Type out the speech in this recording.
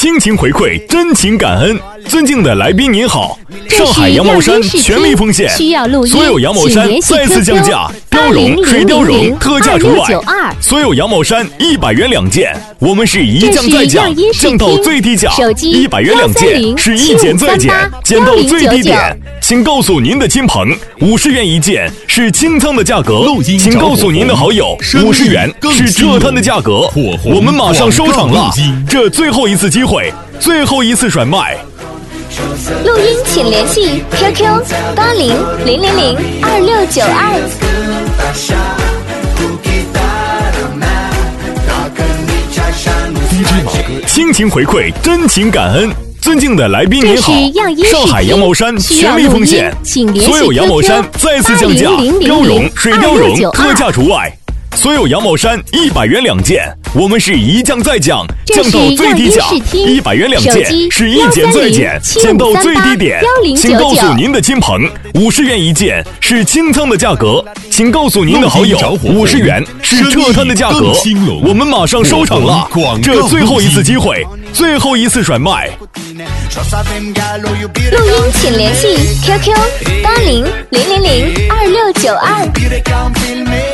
亲情回馈，真情感恩。尊敬的来宾您好，上海羊毛衫全力奉献，所有羊毛衫再次降价，貂绒、水貂绒特价除外，所有羊毛衫100元2件，我们是一降再降，降到最低价，100元2件是一减再减，减到最低点。请告诉您的亲朋，50元1件是清仓的价格，请告诉您的好友，50元是撤摊的价格。我们马上收场了，这最后一次机会，最后一次甩卖。 录音请联系 QQ8000022692。 亲情回馈，真情感恩。尊敬的来宾您好，上海羊毛衫全力奉献，所有羊毛衫再次降价，貂绒、水貂绒特价除外，所有羊毛衫100元2件，我们是一降再降，降到最低价，100元2件是一减再减，减到最低点。请告诉您的亲朋，50元1件是清仓的价格，请告诉您的好友，50元是撤摊的价格。我们马上收场了，这最后一次机会，最后一次甩卖。 录音请联系 QQ8000022692。